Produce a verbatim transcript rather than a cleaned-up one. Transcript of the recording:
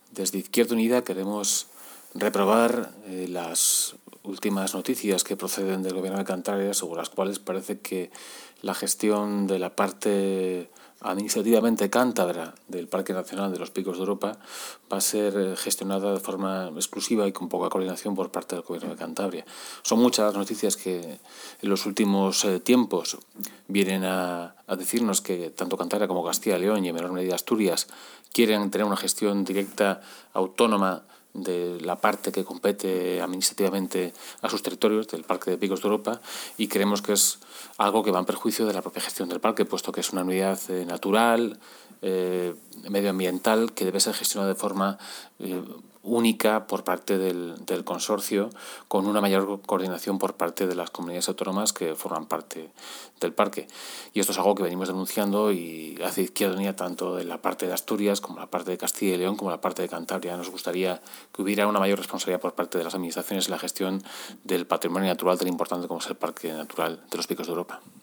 Desde Izquierda Unida queremos reprobar eh, las últimas noticias que proceden del Gobierno de Cantabria, según las cuales parece que la gestión de la parte administrativamente cántabra del Parque Nacional de los Picos de Europa va a ser gestionada de forma exclusiva y con poca coordinación por parte del Gobierno de Cantabria. Son muchas las noticias que en los últimos eh, tiempos vienen a, a decirnos que tanto Cantabria como Castilla y León y en menor medida Asturias quieren tener una gestión directa, autónoma, de la parte que compete administrativamente a sus territorios del Parque de Picos de Europa, y creemos que es algo que va en perjuicio de la propia gestión del parque, puesto que es una unidad eh, natural, eh, medioambiental, que debe ser gestionada de forma eh, única por parte del, del consorcio, con una mayor coordinación por parte de las comunidades autónomas que forman parte del parque. Y esto es algo que venimos denunciando y hace Izquierda Unida tanto en la parte de Asturias como en la parte de Castilla y León como en la parte de Cantabria. Nos gustaría que hubiera una mayor responsabilidad por parte de las administraciones en la gestión del patrimonio natural tan importante como es el Parque Natural de los Picos de Europa.